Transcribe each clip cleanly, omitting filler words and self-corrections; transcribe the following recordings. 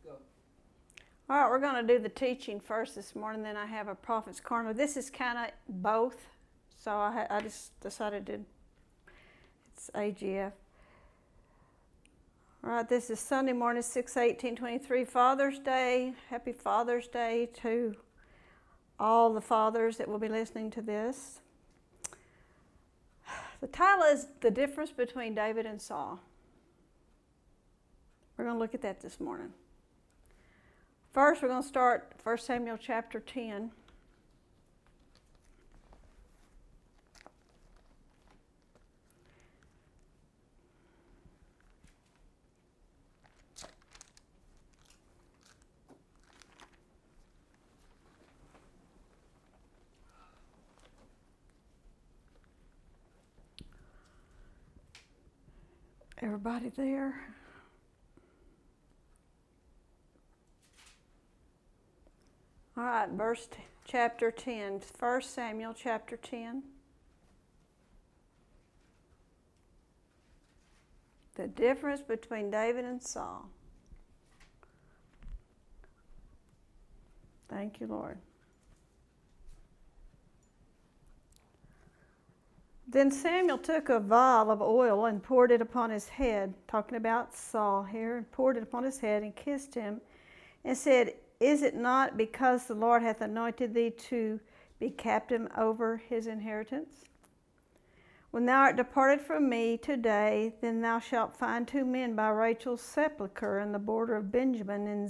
All right, we're going to do the teaching first this morning, then I have a prophet's corner. This is kind of both, so I just decided to, it's AGF. All right, this is Sunday morning, 6/18/23, Father's Day. Happy Father's Day to all the fathers that will be listening to this. The title is The Difference Between David and Saul. We're going to look at that this morning. First, we're going to start 1 Samuel chapter 10. Everybody there? All right, chapter 10, 1 Samuel chapter 10. The difference between David and Saul. Thank you, Lord. Then Samuel took a vial of oil and poured it upon his head, talking about Saul here, and poured it upon his head and kissed him and said, Is it not because the Lord hath anointed thee to be captain over his inheritance? When thou art departed from me today, then thou shalt find 2 men by Rachel's sepulchre in the border of Benjamin in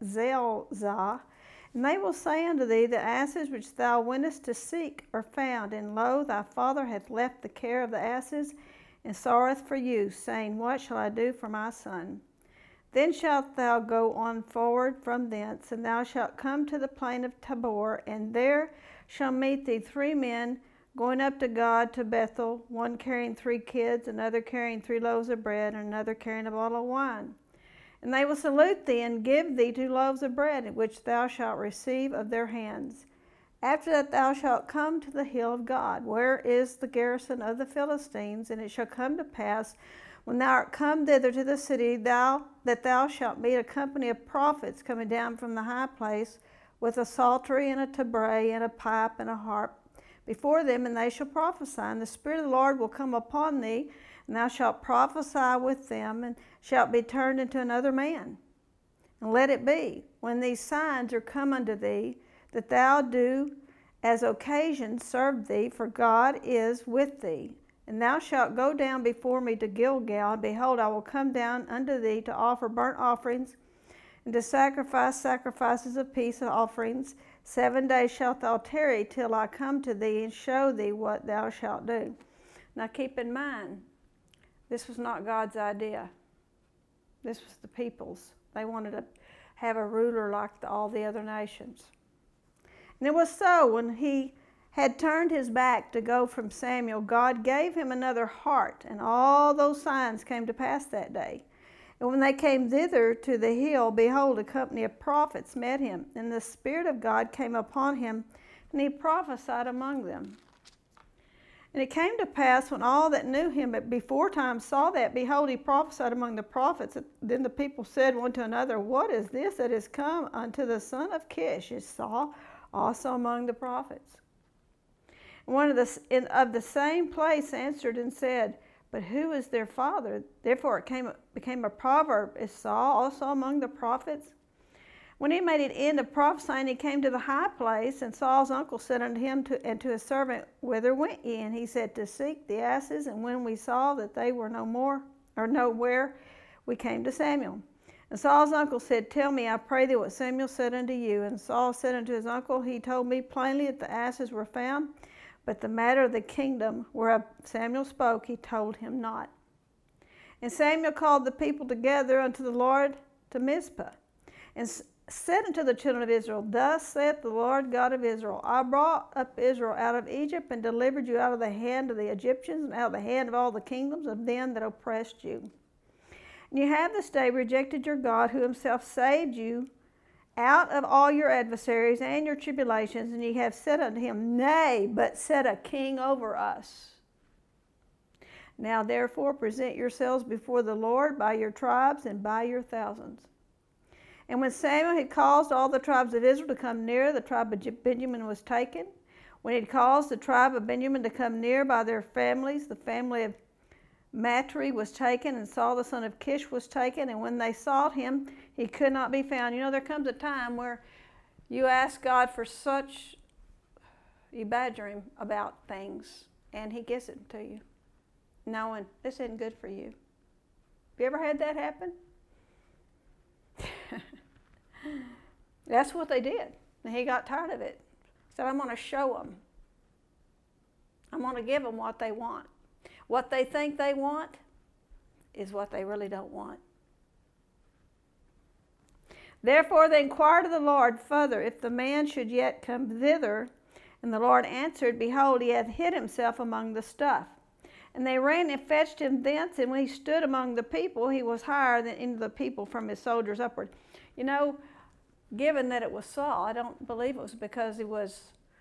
Zelzah, and they will say unto thee, The asses which thou wentest to seek are found, and lo, thy father hath left the care of the asses, and sorroweth for you, saying, What shall I do for my son? Then shalt thou go on forward from thence, and thou shalt come to the plain of Tabor, and there shall meet thee 3 men going up to God to Bethel, one carrying 3 kids, another carrying 3 loaves of bread, and another carrying a bottle of wine. And they will salute thee, and give thee 2 loaves of bread, which thou shalt receive of their hands. After that thou shalt come to the hill of God, where is the garrison of the Philistines, and it shall come to pass, when thou art come thither to the city, that thou shalt meet a company of prophets coming down from the high place, with a psaltery and a tabret and a pipe and a harp before them, and they shall prophesy. And the Spirit of the Lord will come upon thee, and thou shalt prophesy with them, and shalt be turned into another man. And let it be, when these signs are come unto thee, that thou do as occasion serve thee, for God is with thee. And thou shalt go down before me to Gilgal, and behold, I will come down unto thee to offer burnt offerings, and to sacrifice sacrifices of peace offerings. 7 days shalt thou tarry till I come to thee, and show thee what thou shalt do. Now keep in mind, this was not God's idea. This was the people's. They wanted to have a ruler like all the other nations. And it was so, when he had turned his back to go from Samuel, God gave him another heart, and all those signs came to pass that day. And when they came thither to the hill, behold, a company of prophets met him, and the Spirit of God came upon him, and he prophesied among them. And it came to pass, when all that knew him at before time saw that, behold, he prophesied among the prophets. Then the people said one to another, What is this that is come unto the son of Kish? Is Saul also among the prophets? And one of the same place answered and said, But who is their father? Therefore it became a proverb, Is Saul also among the prophets? When he made an end of prophesying, he came to the high place, and Saul's uncle said unto him and to his servant, Whither went ye? And he said, To seek the asses. And when we saw that they were no more, or nowhere, we came to Samuel. And Saul's uncle said, Tell me, I pray thee, what Samuel said unto you. And Saul said unto his uncle, He told me plainly that the asses were found, but the matter of the kingdom whereof Samuel spoke, he told him not. And Samuel called the people together unto the Lord to Mizpah, and said unto the children of Israel, Thus saith the Lord God of Israel, I brought up Israel out of Egypt, and delivered you out of the hand of the Egyptians, and out of the hand of all the kingdoms of them that oppressed you. And you have this day rejected your God, who himself saved you out of all your adversaries and your tribulations, and ye have said unto him, Nay, but set a king over us. Now therefore present yourselves before the Lord by your tribes and by your thousands. And when Samuel had caused all the tribes of Israel to come near, the tribe of Benjamin was taken. When he had caused the tribe of Benjamin to come near by their families, the family of Matri was taken, and Saul the son of Kish was taken. And when they sought him, he could not be found. You know, there comes a time where you ask God for such, you badger him about things, and he gives it to you, knowing this isn't good for you. Have you ever had that happen? That's what they did. And he got tired of it. He said, I'm going to show them. I'm going to give them what they want. What they think they want is what they really don't want. Therefore they inquired of the Lord further if the man should yet come thither. And the Lord answered, Behold, he hath hid himself among the stuff. And they ran and fetched him thence, and when he stood among the people, he was higher than any of the people from his soldiers upward. You know, given that it was Saul, I don't believe it was because he was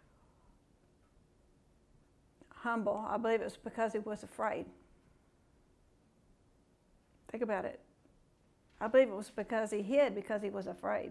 humble. I believe it was because he was afraid. Think about it. I believe it was because he hid because he was afraid.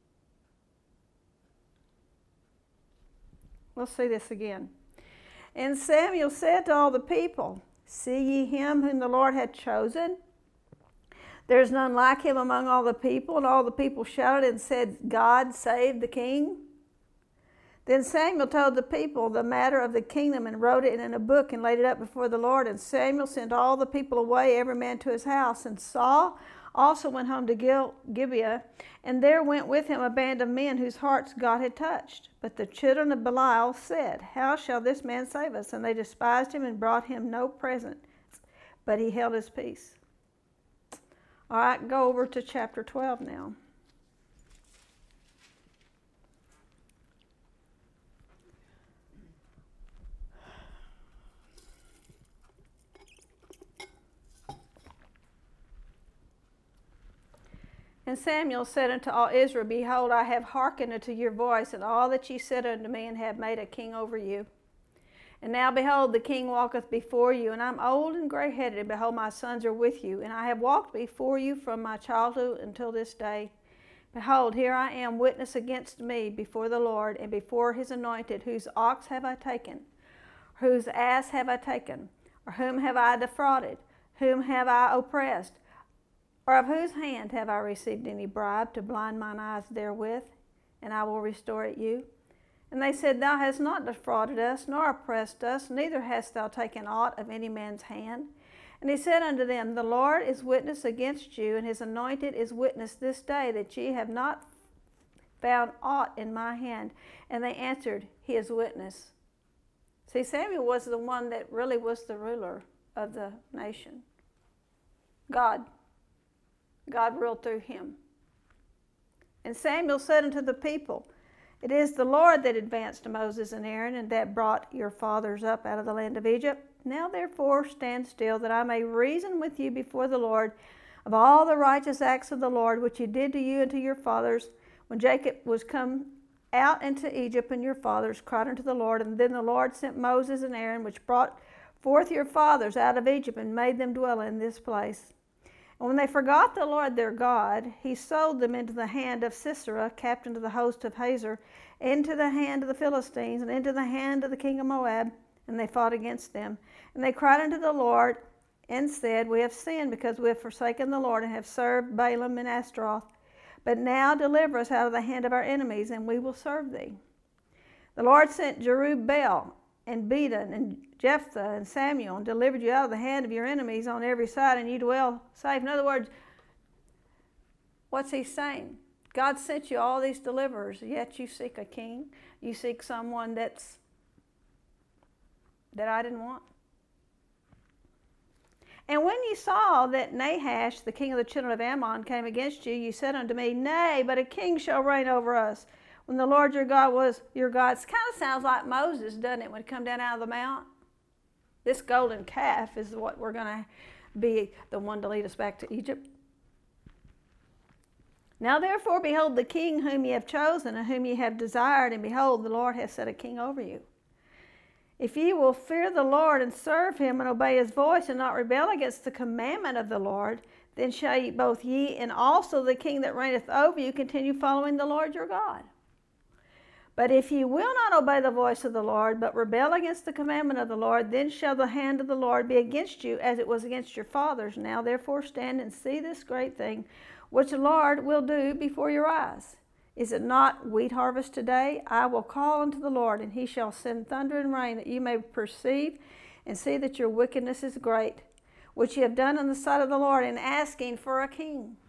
We'll see this again. And Samuel said to all the people, See ye him whom the Lord hath chosen? There is none like him among all the people. And all the people shouted and said, God save the king. Then Samuel told the people the matter of the kingdom and wrote it in a book and laid it up before the Lord. And Samuel sent all the people away, every man to his house. And Saul also went home to Gibeah, and there went with him a band of men whose hearts God had touched. But the children of Belial said, How shall this man save us? And they despised him and brought him no present, but he held his peace. All right, go over to chapter 12 now. And Samuel said unto all Israel, Behold, I have hearkened unto your voice, and all that ye said unto me, and have made a king over you. And now, behold, the king walketh before you, and I am old and grayheaded, and behold, my sons are with you. And I have walked before you from my childhood until this day. Behold, here I am, witness against me before the Lord, and before his anointed, whose ox have I taken, whose ass have I taken, or whom have I defrauded, whom have I oppressed? Or of whose hand have I received any bribe to blind mine eyes therewith? And I will restore it you. And they said, Thou hast not defrauded us, nor oppressed us, neither hast thou taken aught of any man's hand. And he said unto them, The Lord is witness against you, and his anointed is witness this day, that ye have not found aught in my hand. And they answered, He is witness. See, Samuel was the one that really was the ruler of the nation. God ruled through him. And Samuel said unto the people, It is the Lord that advanced Moses and Aaron, and that brought your fathers up out of the land of Egypt. Now therefore stand still, that I may reason with you before the Lord of all the righteous acts of the Lord, which he did to you and to your fathers, when Jacob was come out into Egypt, and your fathers cried unto the Lord. And then the Lord sent Moses and Aaron, which brought forth your fathers out of Egypt, and made them dwell in this place. And when they forgot the Lord their God, he sold them into the hand of Sisera, captain of the host of Hazor, into the hand of the Philistines, and into the hand of the king of Moab, and they fought against them. And they cried unto the Lord, and said, We have sinned, because we have forsaken the Lord, and have served Balaam and Ashtaroth. But now deliver us out of the hand of our enemies, and we will serve thee. The Lord sent Jerubbaal, and Bedan, and Jephthah, and Samuel, and delivered you out of the hand of your enemies on every side, and you dwell safe. In other words, what's he saying? God sent you all these deliverers, yet you seek a king. You seek someone that I didn't want. And when you saw that Nahash, the king of the children of Ammon, came against you, you said unto me, Nay, but a king shall reign over us. When the Lord your God was your God. It kind of sounds like Moses, doesn't it, when he come down out of the mount? This golden calf is what we're going to be the one to lead us back to Egypt. Now therefore, behold, the king whom ye have chosen, and whom ye have desired, and behold, the Lord hath set a king over you. If ye will fear the Lord and serve him and obey his voice, and not rebel against the commandment of the Lord, then shall both ye and also the king that reigneth over you continue following the Lord your God. But if ye will not obey the voice of the Lord, but rebel against the commandment of the Lord, then shall the hand of the Lord be against you, as it was against your fathers. Now therefore stand and see this great thing, which the Lord will do before your eyes. Is it not wheat harvest today? I will call unto the Lord, and he shall send thunder and rain, that you may perceive and see that your wickedness is great, which ye have done in the sight of the Lord, in asking for a king.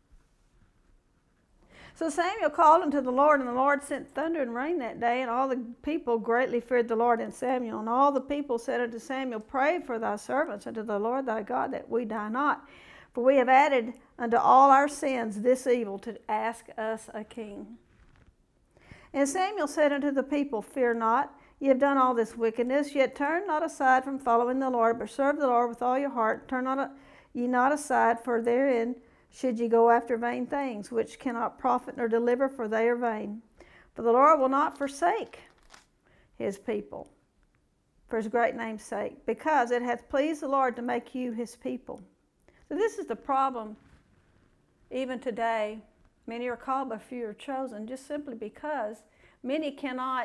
So Samuel called unto the Lord, and the Lord sent thunder and rain that day, and all the people greatly feared the Lord and Samuel. And all the people said unto Samuel, Pray for thy servants unto the Lord thy God, that we die not. For we have added unto all our sins this evil, to ask us a king. And Samuel said unto the people, Fear not, ye have done all this wickedness, yet turn not aside from following the Lord, but serve the Lord with all your heart. Turn not ye not aside, for therein should ye go after vain things, which cannot profit nor deliver, for they are vain. For the Lord will not forsake his people, for his great name's sake, because it hath pleased the Lord to make you his people. So this is the problem even today. Many are called, but few are chosen, just simply because many cannot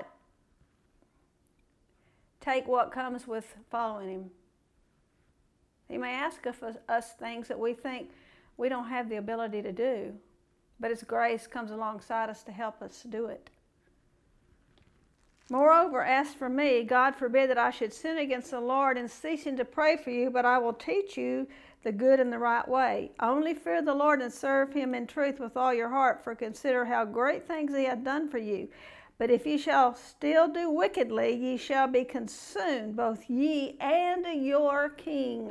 take what comes with following him. He may ask of us things that we think we don't have the ability to do, but his grace comes alongside us to help us do it. Moreover, as for me, God forbid that I should sin against the Lord in ceasing to pray for you, but I will teach you the good and the right way. Only fear the Lord and serve him in truth with all your heart, for consider how great things he hath done for you. But if ye shall still do wickedly, ye shall be consumed, both ye and your king.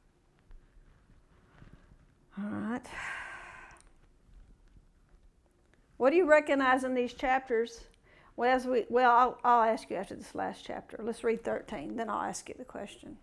All right. What do you recognize in these chapters? I'll ask you after this last chapter. Let's read 13, then I'll ask you the question.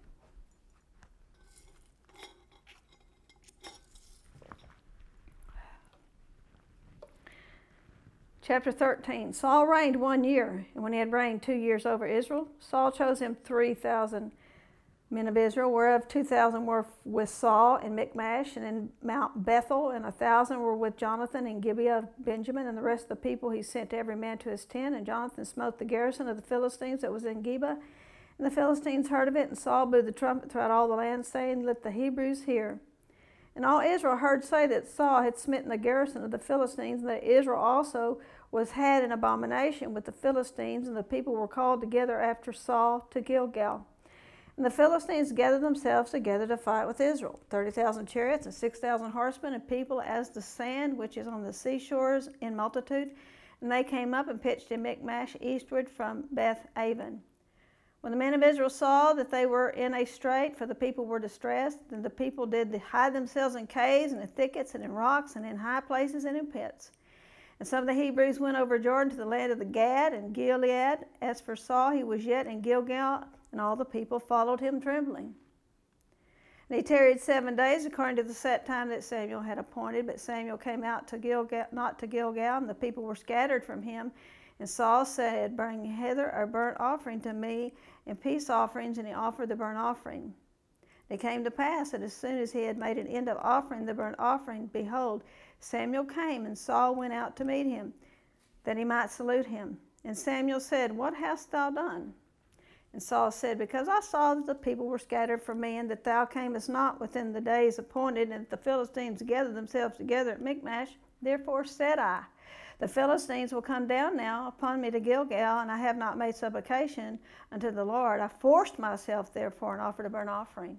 Chapter 13. Saul reigned 1 year, and when he had reigned 2 years over Israel, Saul chose him 3,000 men of Israel, whereof 2,000 were with Saul in Michmash and in Mount Bethel, and 1,000 were with Jonathan in Gibeah of Benjamin, and the rest of the people he sent every man to his tent. And Jonathan smote the garrison of the Philistines that was in Gibeah, and the Philistines heard of it, and Saul blew the trumpet throughout all the land, saying, Let the Hebrews hear. And all Israel heard say that Saul had smitten the garrison of the Philistines, and that Israel also was had an abomination with the Philistines, and the people were called together after Saul to Gilgal. And the Philistines gathered themselves together to fight with Israel, 30,000 chariots and 6,000 horsemen, and people as the sand which is on the seashores in multitude. And they came up and pitched in Michmash eastward from Beth Aven. When the men of Israel saw that they were in a strait, for the people were distressed, then the people did hide themselves in caves and in thickets and in rocks and in high places and in pits. And some of the Hebrews went over Jordan to the land of the Gad and Gilead. As for Saul, he was yet in Gilgal, and all the people followed him trembling. And he tarried 7 days according to the set time that Samuel had appointed. But Samuel came out to Gilgal, not to Gilgal, and the people were scattered from him. And Saul said, Bring hither a burnt offering to me and peace offerings, and he offered the burnt offering. It came to pass that as soon as he had made an end of offering the burnt offering, behold, Samuel came, and Saul went out to meet him, that he might salute him. And Samuel said, What hast thou done? And Saul said, Because I saw that the people were scattered from me, and that thou camest not within the days appointed, and that the Philistines gathered themselves together at Michmash, therefore said I, The Philistines will come down now upon me to Gilgal, and I have not made supplication unto the Lord. I forced myself, therefore, and offered a burnt offering.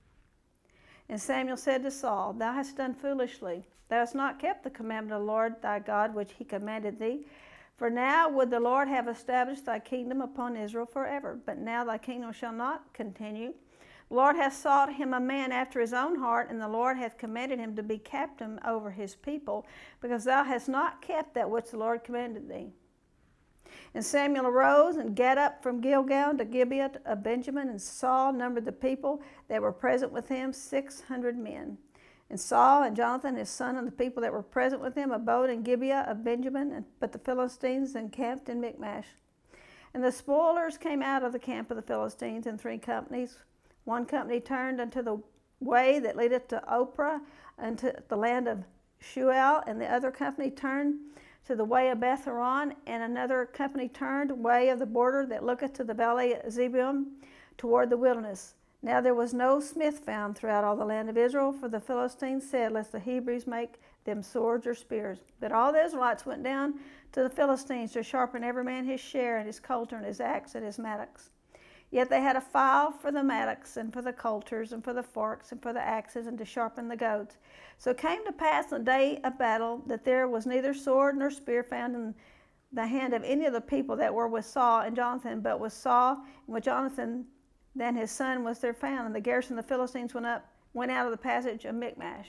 And Samuel said to Saul, Thou hast done foolishly. Thou hast not kept the commandment of the Lord thy God, which he commanded thee. For now would the Lord have established thy kingdom upon Israel forever. But now thy kingdom shall not continue. The Lord hath sought him a man after his own heart, and the Lord hath commanded him to be captain over his people, because thou hast not kept that which the Lord commanded thee. And Samuel arose and gat up from Gilgal to Gibeah of Benjamin, and Saul numbered the people that were present with him 600 men. And Saul and Jonathan his son and the people that were present with him abode in Gibeah of Benjamin, but the Philistines encamped in Michmash. And the spoilers came out of the camp of the Philistines in 3 companies. One company turned unto the way that leadeth to Ophrah and to the land of Shual, and the other company turned to the way of Beth-horon, and another company turned way of the border that looketh to the valley of Zeboim toward the wilderness. Now there was no smith found throughout all the land of Israel, for the Philistines said, lest the Hebrews make them swords or spears. But all the Israelites went down to the Philistines to sharpen every man his share, and his coulter, and his axe, and his mattocks. Yet they had a file for the mattocks, and for the coulters, and for the forks, and for the axes, and to sharpen the goads. So it came to pass on the day of battle that there was neither sword nor spear found in the hand of any of the people that were with Saul and Jonathan, but with Saul and with Jonathan, then his son was there found. And the garrison of the Philistines went out of the passage of Michmash.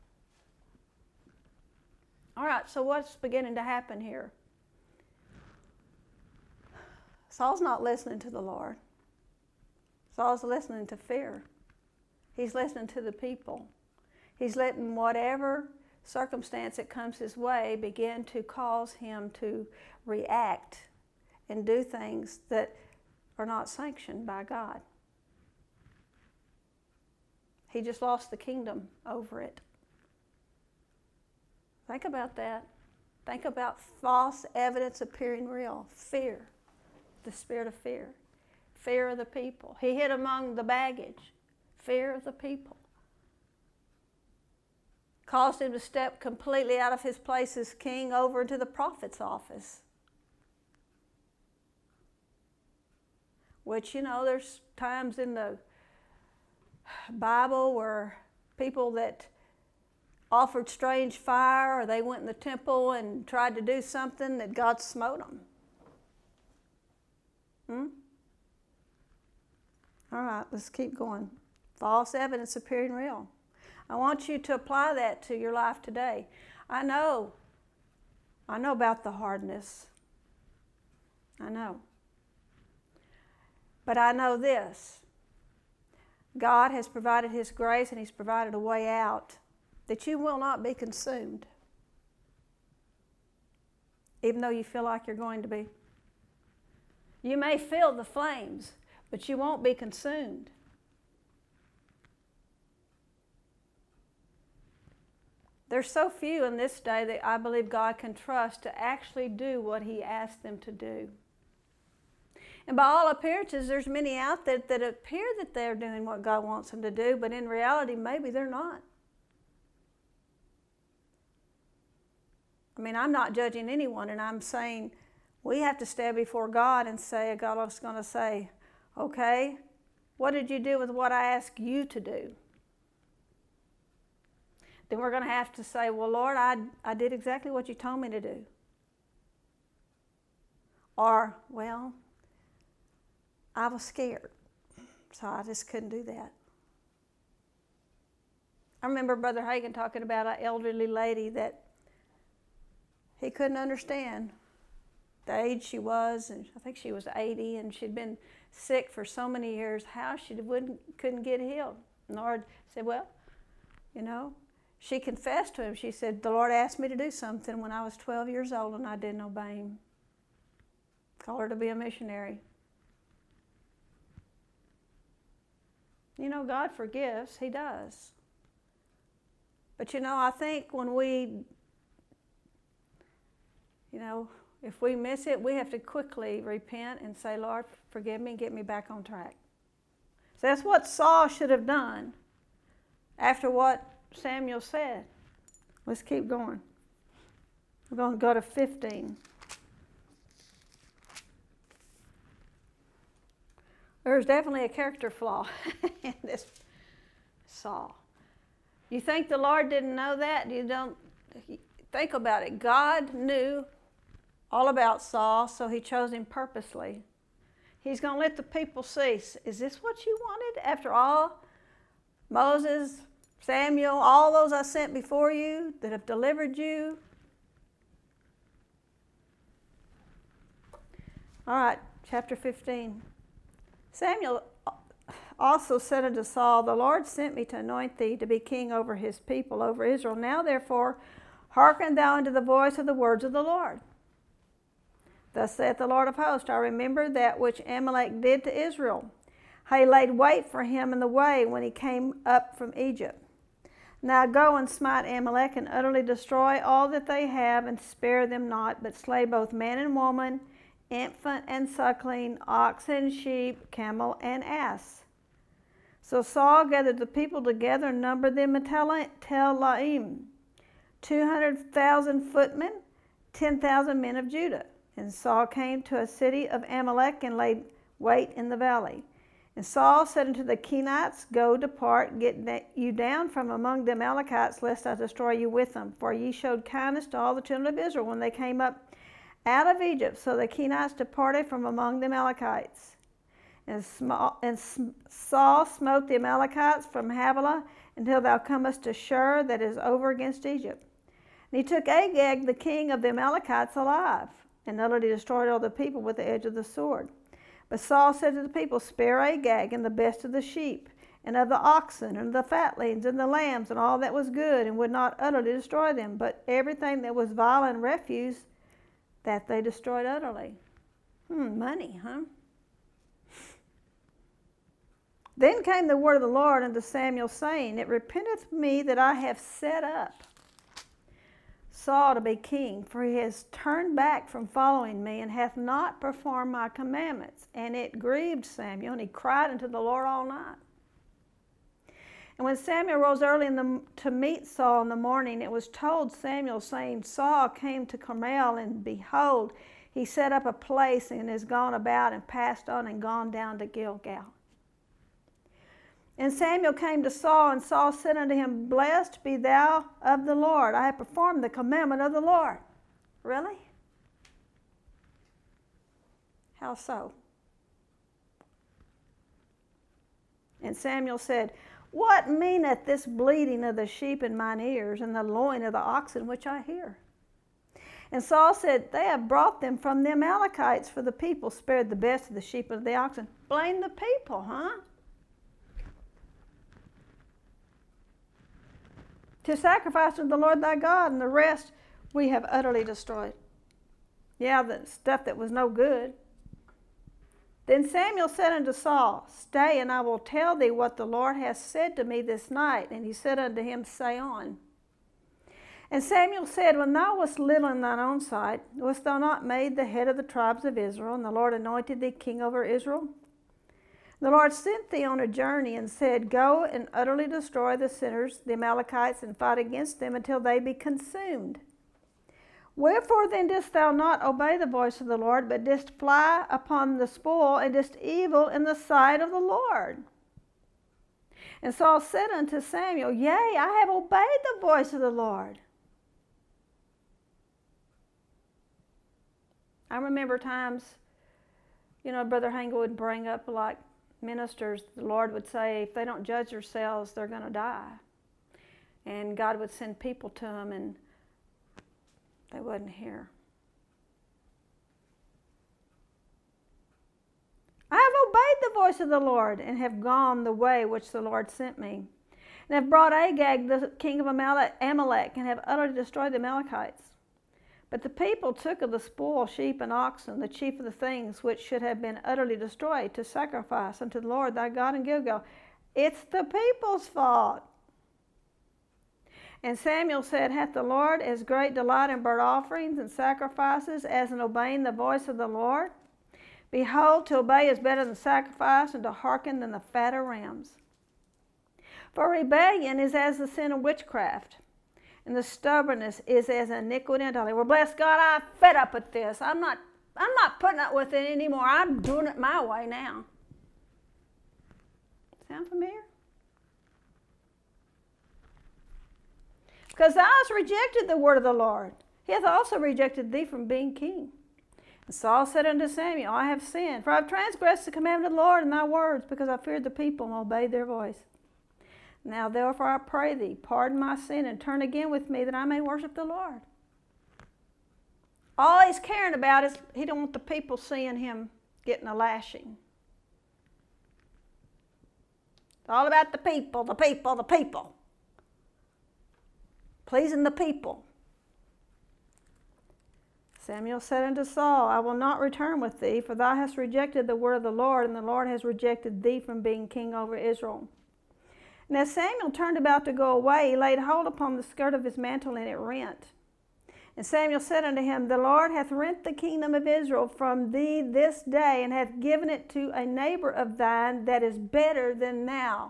All right, so what's beginning to happen here? Saul's not listening to the Lord. Saul's listening to fear. He's listening to the people. He's letting whatever circumstance that comes his way begin to cause him to react and do things that are not sanctioned by God. He just lost the kingdom over it. Think about that. Think about false evidence appearing real. Fear. The spirit of fear. Fear of the people. He hid among the baggage. Fear of the people. Caused him to step completely out of his place as king over into the prophet's office. Which, there's times in the Bible where people that offered strange fire, or they went in the temple and tried to do something, that God smote them. All right, let's keep going. False evidence appearing real. I want you to apply that to your life today. I know about the hardness. I know. But I know this. God has provided His grace, and He's provided a way out that you will not be consumed, even though you feel like you're going to be. You may feel the flames, but you won't be consumed. There's so few in this day that I believe God can trust to actually do what He asked them to do. And by all appearances, there's many out there that appear that they're doing what God wants them to do, but in reality, maybe they're not. I mean, I'm not judging anyone, and I'm saying we have to stand before God and say, God is going to say, okay, what did you do with what I asked you to do? Then we're going to have to say, well, Lord, I did exactly what you told me to do. Or, well, I was scared, so I just couldn't do that. I remember Brother Hagin talking about an elderly lady that he couldn't understand the age she was, and I think she was 80, and she'd been sick for so many years, how she couldn't get healed. And the Lord said, well, she confessed to Him. She said, the Lord asked me to do something when I was 12 years old, and I didn't obey Him. Call her to be a missionary. God forgives. He does. But I think when we, if we miss it, we have to quickly repent and say, Lord, forgive me and get me back on track. So that's what Saul should have done after what Samuel said. Let's keep going. We're going to go to 15. There's definitely a character flaw in this Saul. You think the Lord didn't know that? You don't think about it. God knew all about Saul, so He chose him purposely. He's going to let the people see, is this what you wanted? After all, Moses, Samuel, all those I sent before you that have delivered you. All right, chapter 15. Samuel also said unto Saul, the Lord sent me to anoint thee to be king over His people, over Israel. Now therefore, hearken thou unto the voice of the words of the Lord. Thus saith the Lord of hosts, I remember that which Amalek did to Israel, how he laid wait for him in the way when he came up from Egypt. Now go and smite Amalek and utterly destroy all that they have and spare them not, but slay both man and woman, infant and suckling, ox and sheep, camel and ass. So Saul gathered the people together and numbered them at Telaim, 200,000 footmen, 10,000 men of Judah. And Saul came to a city of Amalek and laid wait in the valley. And Saul said unto the Kenites, Go, depart, get you down from among the Amalekites, lest I destroy you with them. For ye showed kindness to all the children of Israel when they came up out of Egypt. So the Kenites departed from among the Amalekites. And Saul smote the Amalekites from Havilah until thou comest to Shur, that is over against Egypt. And he took Agag, the king of the Amalekites, alive, and utterly destroyed all the people with the edge of the sword. But Saul said to the people, Spare Agag and the best of the sheep, and of the oxen, and the fatlings, and the lambs, and all that was good, and would not utterly destroy them. But everything that was vile and refuse, that they destroyed utterly. Money, huh? Then came the word of the Lord unto Samuel, saying, It repenteth me that I have set up Saul to be king, for he has turned back from following me, and hath not performed my commandments. And it grieved Samuel, and he cried unto the Lord all night. And when Samuel rose early to meet Saul in the morning, it was told Samuel, saying, Saul came to Carmel, and behold, he set up a place, and is gone about, and passed on, and gone down to Gilgal. And Samuel came to Saul, and Saul said unto him, Blessed be thou of the Lord. I have performed the commandment of the Lord. Really? How so? And Samuel said, What meaneth this bleating of the sheep in mine ears, and the lowing of the oxen which I hear? And Saul said, They have brought them from the Amalekites, for the people spared the best of the sheep and of the oxen. Blame the people, huh? To sacrifice to the Lord thy God, and the rest we have utterly destroyed. Yeah, the stuff that was no good. Then Samuel said unto Saul, Stay, and I will tell thee what the Lord hath said to me this night. And he said unto him, Say on. And Samuel said, When thou wast little in thine own sight, wast thou not made the head of the tribes of Israel, and the Lord anointed thee king over Israel? The Lord sent thee on a journey and said, Go and utterly destroy the sinners, the Amalekites, and fight against them until they be consumed. Wherefore then didst thou not obey the voice of the Lord, but didst fly upon the spoil, and didst evil in the sight of the Lord? And Saul said unto Samuel, Yea, I have obeyed the voice of the Lord. I remember times, Brother Hangle would bring up, like, ministers, the Lord would say, if they don't judge themselves, they're going to die. And God would send people to them, and they wouldn't hear. I have obeyed the voice of the Lord, and have gone the way which the Lord sent me, and have brought Agag, the king of Amalek, and have utterly destroyed the Amalekites. But the people took of the spoil sheep and oxen, the chief of the things which should have been utterly destroyed, to sacrifice unto the Lord thy God in Gilgal. It's the people's fault. And Samuel said, Hath the Lord as great delight in burnt offerings and sacrifices as in obeying the voice of the Lord? Behold, to obey is better than sacrifice, and to hearken than the fat of rams. For rebellion is as the sin of witchcraft, and the stubbornness is as iniquity unto all. Well, bless God, I'm fed up with this. I'm not putting up with it anymore. I'm doing it my way now. Sound familiar? Because thou hast rejected the word of the Lord, he hath also rejected thee from being king. And Saul said unto Samuel, I have sinned, for I have transgressed the commandment of the Lord in thy words, because I feared the people and obeyed their voice. Now therefore I pray thee, pardon my sin, and turn again with me, that I may worship the Lord. All he's caring about is he don't want the people seeing him getting a lashing. It's all about the people, the people, the people. Pleasing the people. Samuel said unto Saul, I will not return with thee, for thou hast rejected the word of the Lord, and the Lord has rejected thee from being king over Israel. And as Samuel turned about to go away, he laid hold upon the skirt of his mantle, and it rent. And Samuel said unto him, The Lord hath rent the kingdom of Israel from thee this day, and hath given it to a neighbor of thine that is better than thou.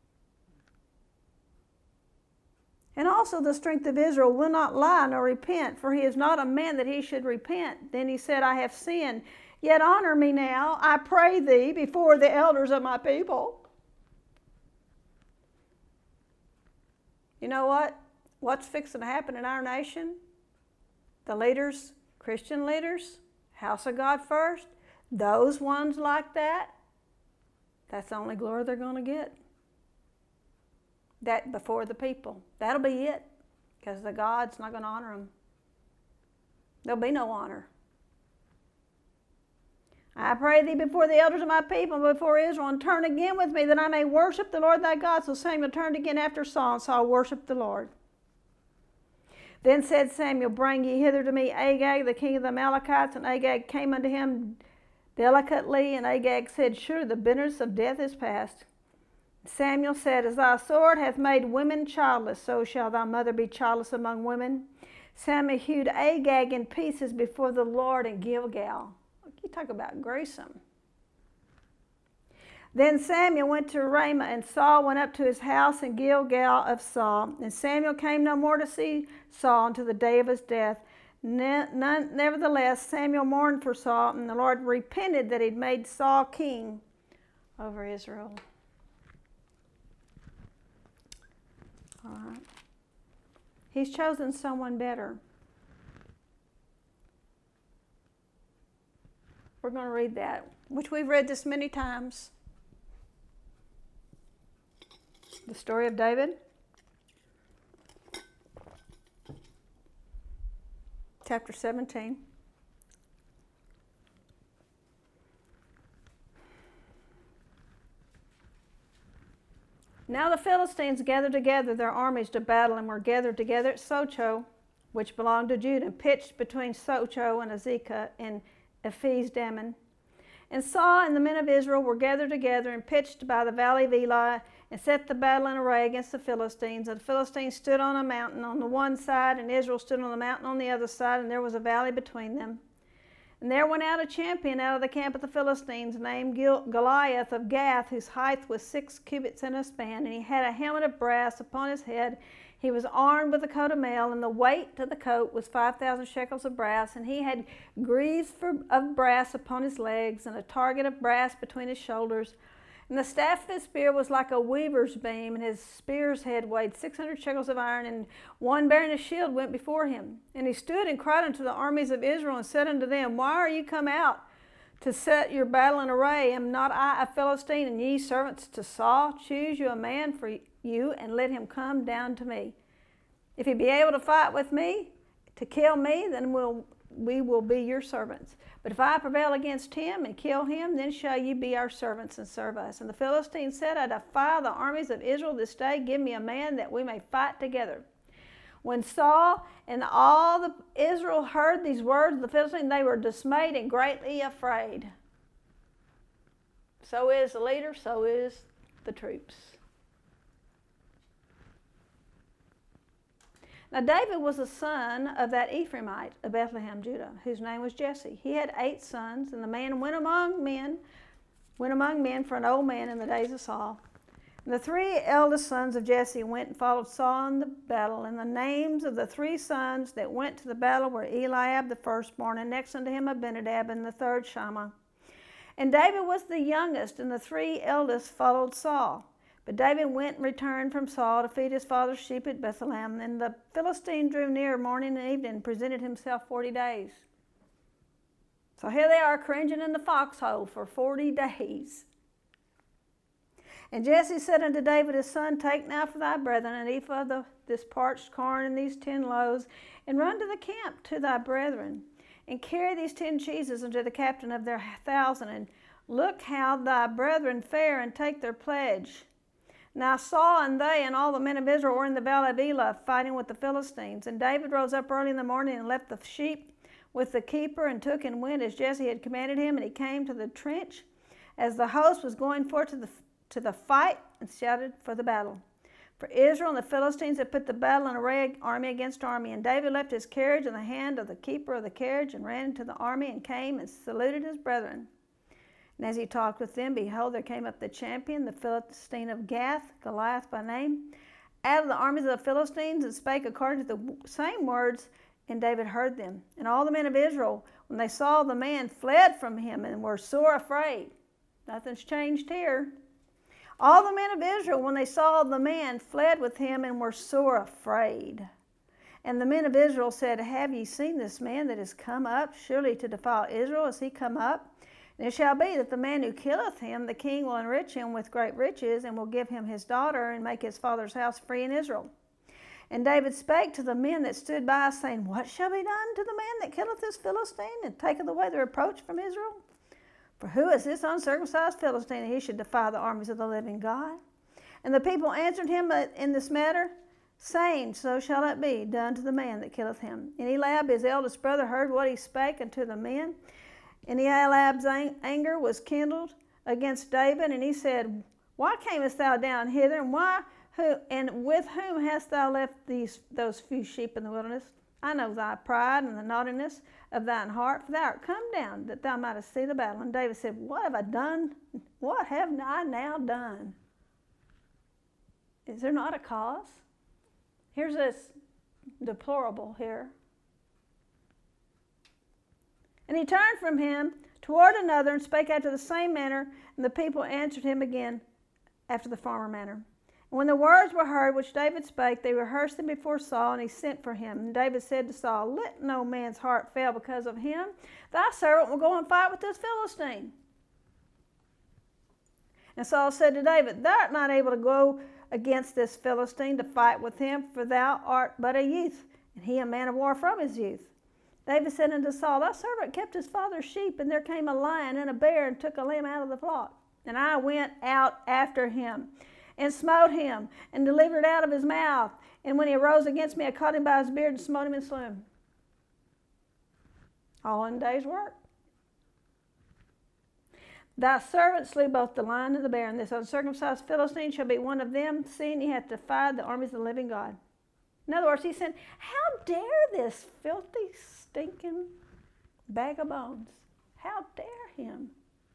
And also the strength of Israel will not lie nor repent, for he is not a man that he should repent. Then he said, I have sinned. Yet honor me now, I pray thee, before the elders of my people. You know what? What's fixing to happen in our nation? The leaders, Christian leaders, House of God First, those ones like that, that's the only glory they're going to get. That before the people. That'll be it, because the God's not going to honor them. There'll be no honor. I pray thee before the elders of my people and before Israel, and turn again with me, that I may worship the Lord thy God. So Samuel turned again after Saul, and Saul worshiped the Lord. Then said Samuel, Bring ye hither to me Agag, the king of the Amalekites. And Agag came unto him delicately, and Agag said, Surely the bitterness of death is past. Samuel said, As thy sword hath made women childless, so shall thy mother be childless among women. Samuel hewed Agag in pieces before the Lord in Gilgal. You talk about gruesome. Then Samuel went to Ramah, and Saul went up to his house in Gilgal of Saul. And Samuel came no more to see Saul until the day of his death. Nevertheless, Samuel mourned for Saul, and the Lord repented that he'd made Saul king over Israel. All right. He's chosen someone better. We're going to read that, which we've read this many times. The story of David. Chapter 17. Now the Philistines gathered together their armies to battle, and were gathered together at Socho, which belonged to Judah, and pitched between Socho and Azekah in Ephes-dammim. And Saul and the men of Israel were gathered together and pitched by the valley of Eli, and set the battle in array against the Philistines. And the Philistines stood on a mountain on the one side, and Israel stood on the mountain on the other side, and there was a valley between them. And there went out a champion out of the camp of the Philistines, named Goliath of Gath, whose height was 6 cubits and a span, and he had a helmet of brass upon his head. He was armed with a coat of mail, and the weight of the coat was 5,000 shekels of brass, and he had greaves of brass upon his legs, and a target of brass between his shoulders. And the staff of his spear was like a weaver's beam, and his spear's head weighed 600 shekels of iron, and one bearing a shield went before him. And he stood and cried unto the armies of Israel, and said unto them, Why are ye come out to set your battle in array? Am not I a Philistine, and ye servants to Saul? Choose you a man for you, and let him come down to me. If he be able to fight with me, to kill me, then we will be your servants. But if I prevail against him and kill him, then shall you be our servants and serve us. And the Philistines said, I defy the armies of Israel this day. Give me a man that we may fight together. When Saul and all the Israel heard these words of the Philistines, they were dismayed and greatly afraid. So is the leader, so is the troops. Now David was the son of that Ephraimite of Bethlehem, Judah, whose name was Jesse. He had 8 sons, and the man went among men for an old man in the days of Saul. And the 3 eldest sons of Jesse went and followed Saul in the battle. And the names of the 3 sons that went to the battle were Eliab the firstborn, and next unto him Abinadab, and the third Shammah. And David was the youngest, and the 3 eldest followed Saul. But David went and returned from Saul to feed his father's sheep at Bethlehem. And the Philistine drew near morning and evening and presented himself 40 days. So here they are cringing in the foxhole for 40 days. And Jesse said unto David his son, Take now for thy brethren an ephah of this parched corn and these 10 loaves, and run to the camp to thy brethren, and carry these 10 cheeses unto the captain of their 1,000, and look how thy brethren fare, and take their pledge. Now Saul and they and all the men of Israel were in the valley of Elah fighting with the Philistines. And David rose up early in the morning and left the sheep with the keeper, and took and went as Jesse had commanded him. And he came to the trench as the host was going forth to the fight, and shouted for the battle. For Israel and the Philistines had put the battle in array, army against army. And David left his carriage in the hand of the keeper of the carriage, and ran into the army, and came and saluted his brethren. And as he talked with them, behold, there came up the champion, the Philistine of Gath, Goliath by name, out of the armies of the Philistines, and spake according to the same words, and David heard them. And all the men of Israel, when they saw the man, fled from him, and were sore afraid. Nothing's changed here. All the men of Israel, when they saw the man, fled with him, and were sore afraid. And the men of Israel said, Have ye seen this man that is come up? Surely to defile Israel is he come up? And it shall be that the man who killeth him, the king will enrich him with great riches, and will give him his daughter, and make his father's house free in Israel. And David spake to the men that stood by, saying, What shall be done to the man that killeth this Philistine, and taketh away the reproach from Israel? For who is this uncircumcised Philistine, that he should defy the armies of the living God? And the people answered him in this matter, saying, So shall it be done to the man that killeth him. And Eliab his eldest brother heard what he spake unto the men. And Eliab's anger was kindled against David, and he said, Why camest thou down hither, and with whom hast thou left those few sheep in the wilderness? I know thy pride and the naughtiness of thine heart, for thou art come down that thou mightest see the battle. And David said, What have I done? What have I now done? Is there not a cause? Here's this deplorable here. And he turned from him toward another, and spake after the same manner, and the people answered him again after the former manner. And when the words were heard which David spake, they rehearsed them before Saul, and he sent for him. And David said to Saul, Let no man's heart fail because of him. Thy servant will go and fight with this Philistine. And Saul said to David, Thou art not able to go against this Philistine to fight with him, for thou art but a youth, and he a man of war from his youth. David said unto Saul, Thy servant kept his father's sheep, and there came a lion and a bear, and took a lamb out of the flock. And I went out after him, and smote him, and delivered out of his mouth. And when he arose against me, I caught him by his beard, and smote him, and slew him. All in a day's work. Thy servant slew both the lion and the bear, and this uncircumcised Philistine shall be one of them, seeing he hath defied the armies of the living God. In other words, he said, How dare this filthy, stinking bag of bones? How dare him?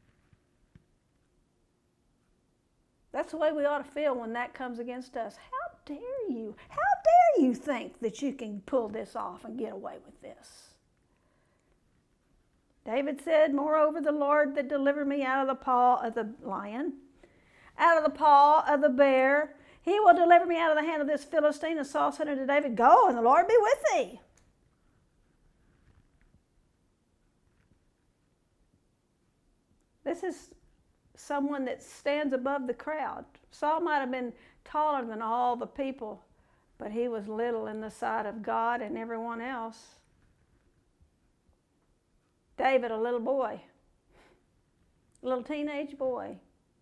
That's the way we ought to feel when that comes against us. How dare you? How dare you think that you can pull this off and get away with this? David said, Moreover, the Lord that delivered me out of the paw of the lion, out of the paw of the bear, he will deliver me out of the hand of this Philistine. And Saul said unto David, Go, and the Lord be with thee. This is someone that stands above the crowd. Saul might have been taller than all the people, but he was little in the sight of God and everyone else. David, a little boy, a little teenage boy.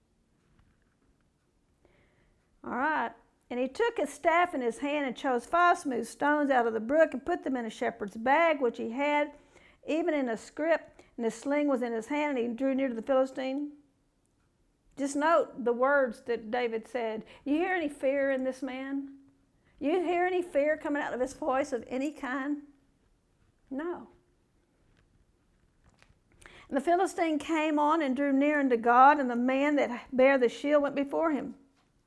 All right. And he took his staff in his hand and chose 5 smooth stones out of the brook and put them in a shepherd's bag, which he had, even in a scrip, and his sling was in his hand, and he drew near to the Philistine. Just note the words that David said. You hear any fear in this man? You hear any fear coming out of his voice of any kind? No. And the Philistine came on and drew near unto God, and the man that bare the shield went before him.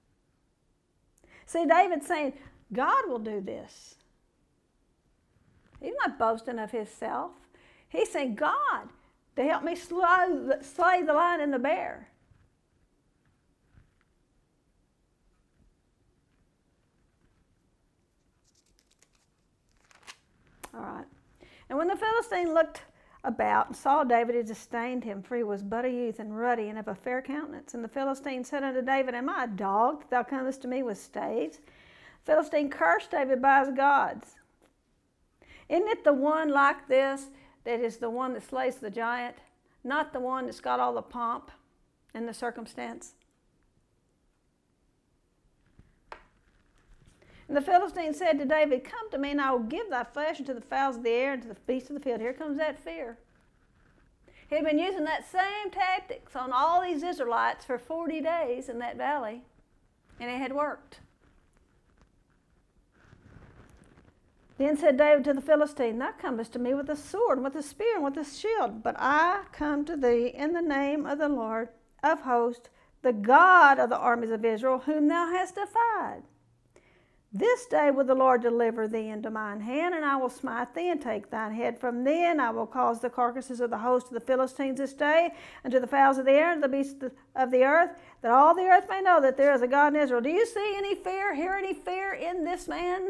See, David's saying, God will do this. He's not boasting of himself. He's saying, God, to help me slay the lion and the bear. All right. And when the Philistine looked about and saw David, he disdained him, for he was but a youth and ruddy and of a fair countenance. And the Philistine said unto David, Am I a dog that thou comest to me with staves? The Philistine cursed David by his gods. Isn't it the one like this that is the one that slays the giant, not the one that's got all the pomp and the circumstance? And the Philistine said to David, come to me, and I will give thy flesh unto the fowls of the air and to the beasts of the field. Here comes that fear. He had been using that same tactics on all these Israelites for 40 days in that valley, and it had worked. Then said David to the Philistine, thou comest to me with a sword, and with a spear, and with a shield, but I come to thee in the name of the Lord of hosts, the God of the armies of Israel, whom thou hast defied. This day will the Lord deliver thee into mine hand, and I will smite thee and take thine head from thee, and I will cause the carcasses of the host of the Philistines this day, and to the fowls of the air and the beasts of the earth, that all the earth may know that there is a God in Israel. Do you see any fear, hear any fear in this man?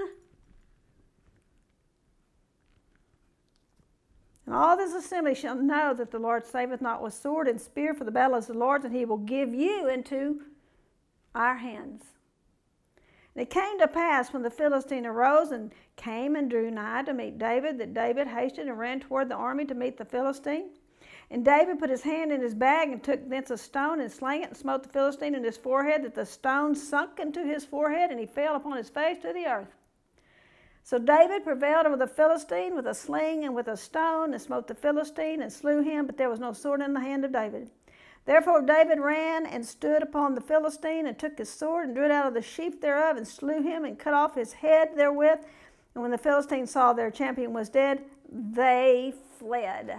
And all this assembly shall know that the Lord saveth not with sword and spear, for the battle is the Lord's, and he will give you into our hands. And it came to pass, when the Philistine arose and came and drew nigh to meet David, that David hasted and ran toward the army to meet the Philistine. And David put his hand in his bag and took thence a stone and slang it and smote the Philistine in his forehead, that the stone sunk into his forehead, and he fell upon his face to the earth. So David prevailed over the Philistine with a sling and with a stone, and smote the Philistine and slew him, but there was no sword in the hand of David. Therefore David ran and stood upon the Philistine, and took his sword and drew it out of the sheath thereof, and slew him and cut off his head therewith. And when the Philistines saw their champion was dead, they fled.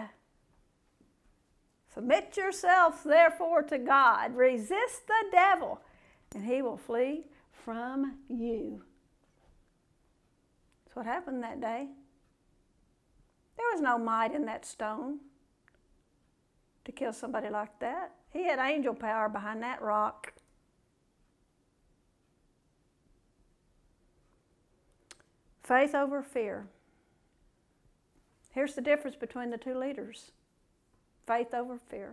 Submit yourselves therefore to God. Resist the devil, and he will flee from you. That's what happened that day. There was no might in that stone to kill somebody like that. He had angel power behind that rock. Faith over fear. Here's the difference between the two leaders. Faith over fear.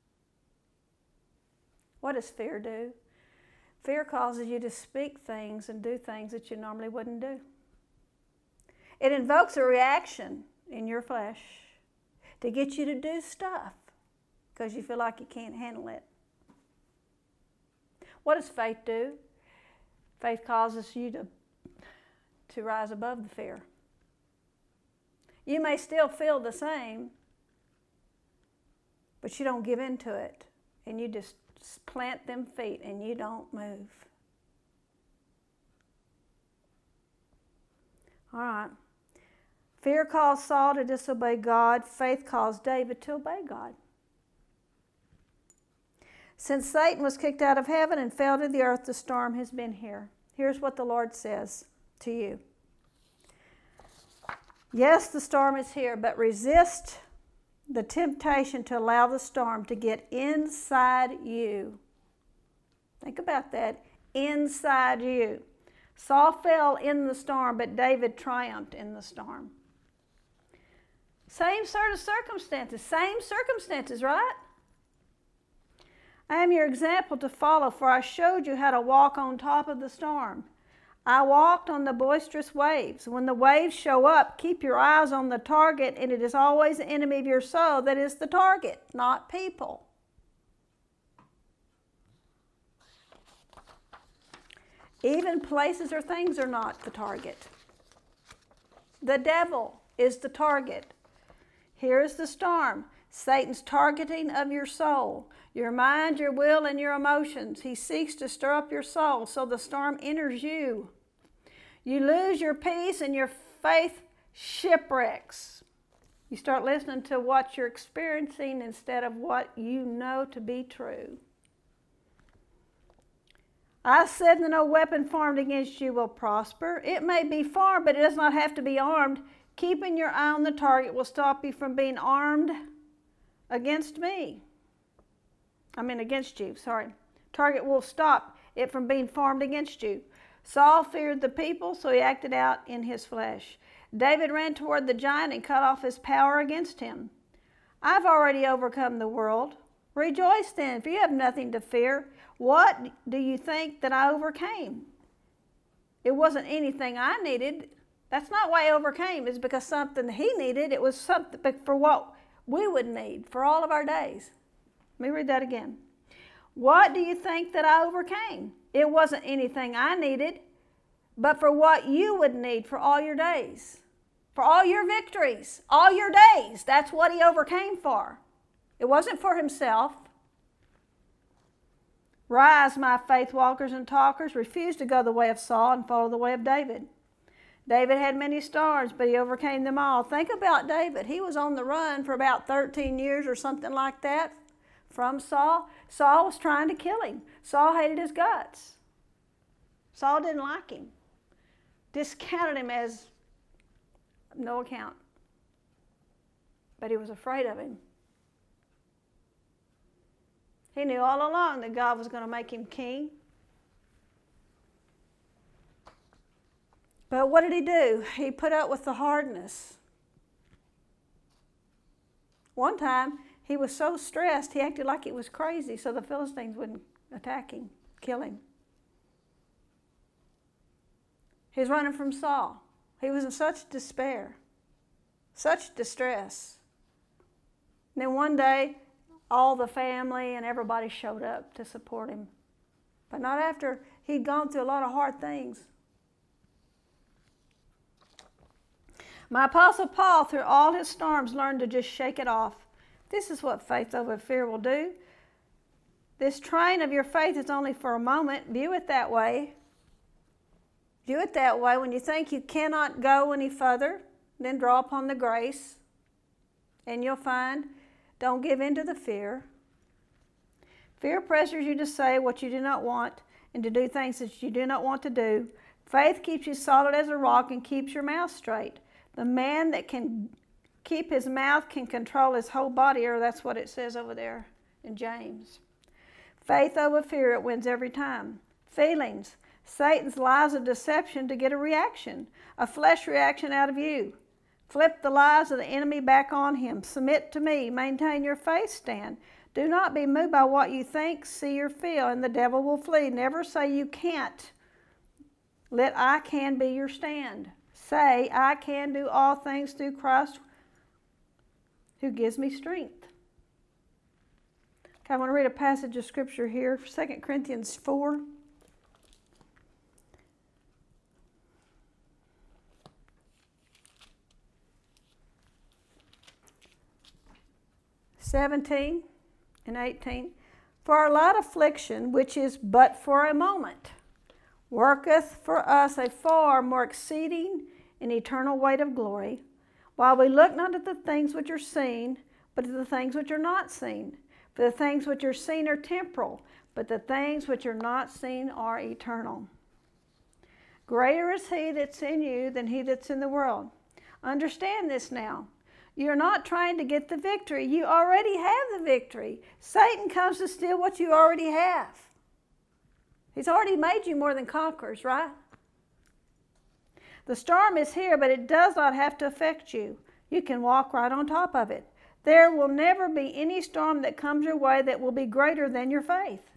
What does fear do? Fear causes you to speak things and do things that you normally wouldn't do. It invokes a reaction in your flesh to get you to do stuff because you feel like you can't handle it. What does faith do? Faith causes you to rise above the fear. You may still feel the same, but you don't give in to it, and you just plant them feet and you don't move. All right. Fear caused Saul to disobey God. Faith caused David to obey God. Since Satan was kicked out of heaven and fell to the earth, the storm has been here. Here's what the Lord says to you. Yes, the storm is here, but resist the temptation to allow the storm to get inside you. Think about that. Inside you. Saul fell in the storm, but David triumphed in the storm. Same sort of circumstances, right? I am your example to follow, for I showed you how to walk on top of the storm. I walked on the boisterous waves. When the waves show up, keep your eyes on the target, and it is always the enemy of your soul that is the target, not people. Even places or things are not the target. The devil is the target. Here's the storm. Satan's targeting of your soul, your mind, your will, and your emotions. He seeks to stir up your soul, so the storm enters you. You lose your peace and your faith shipwrecks. You start listening to what you're experiencing instead of what you know to be true. I said that no weapon formed against you will prosper. It may be formed, but it does not have to be armed. Keeping your eye on the target will stop you from being armed against me. Against you, sorry. Target will stop it from being formed against you. Saul feared the people, so he acted out in his flesh. David ran toward the giant and cut off his power against him. I've already overcome the world. Rejoice then, for you have nothing to fear. What do you think that I overcame? It wasn't anything I needed. That's not why I overcame. It's because something he needed. It was something for what we would need for all of our days. Let me read that again. What do you think that I overcame? It wasn't anything I needed, but for what you would need for all your days, for all your victories, all your days. That's what he overcame for. It wasn't for himself. Rise, my faith walkers and talkers. Refuse to go the way of Saul and follow the way of David. David had many stars, but he overcame them all. Think about David. He was on the run for about 13 years or something like that from Saul. Saul was trying to kill him. Saul hated his guts. Saul didn't like him. Discounted him as no account. But he was afraid of him. He knew all along that God was going to make him king. But what did he do? He put up with the hardness. One time, he was so stressed, he acted like he was crazy, so the Philistines wouldn't attack him, kill him. He was running from Saul. He was in such despair, such distress. And then one day, all the family and everybody showed up to support him. But not after he'd gone through a lot of hard things. My Apostle Paul, through all his storms, learned to just shake it off. This is what faith over fear will do. This trying of your faith is only for a moment. View it that way. View it that way. When you think you cannot go any further, then draw upon the grace. And you'll find, don't give in to the fear. Fear pressures you to say what you do not want and to do things that you do not want to do. Faith keeps you solid as a rock and keeps your mouth straight. The man that can keep his mouth can control his whole body, or that's what it says over there in James. Faith over fear, it wins every time. Feelings. Satan's lies of deception to get a reaction, a flesh reaction out of you. Flip the lies of the enemy back on him. Submit to me. Maintain your faith stand. Do not be moved by what you think, see, or feel, and the devil will flee. Never say you can't. Let I can be your stand. Say, I can do all things through Christ who gives me strength. Okay, I want to read a passage of scripture here, 2 Corinthians 4. (17 and 18). For our light affliction, which is but for a moment, worketh for us a far more exceeding and eternal weight of glory, while we look not at the things which are seen, but at the things which are not seen. For the things which are seen are temporal, but the things which are not seen are eternal. Greater is he that's in you than he that's in the world. Understand this now. You're not trying to get the victory. You already have the victory. Satan comes to steal what you already have. He's already made you more than conquerors, right? The storm is here, but it does not have to affect you. You can walk right on top of it. There will never be any storm that comes your way that will be greater than your faith.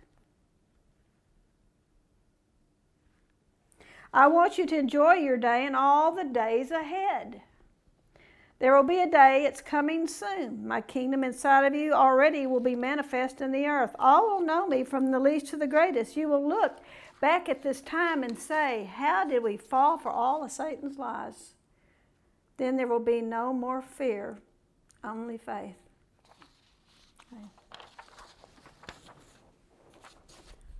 I want you to enjoy your day and all the days ahead. There will be a day, it's coming soon. My kingdom inside of you already will be manifest in the earth. All will know me from the least to the greatest. You will look back at this time and say, how did we fall for all of Satan's lies? Then there will be no more fear, only faith. Okay.